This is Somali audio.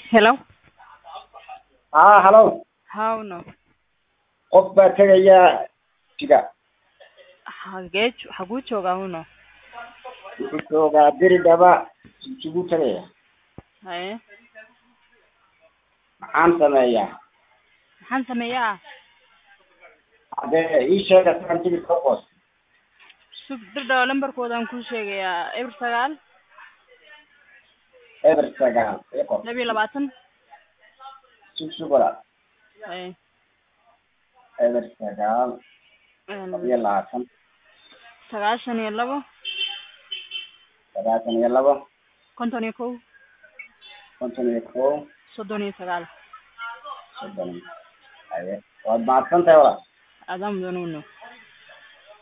Hello. Hello. How no? Qof baa tagaya jiga. Haguu joogaa uno. Wuxuu joogaa diri dhaba isugu tagaya. Haye. Maxaan sameeyaa? Maxaan sameeyaa? Hadee ii sheeg asan tigid ka qoos. Sug dirda lambarkoodan ku sheegayaa eber 9 Eber 9 eqo. 22 Sugala. haye. Eber 9 22 92 92 51 51 39 30. Haye. Waad mahadsantahay walaal. Adam donuno.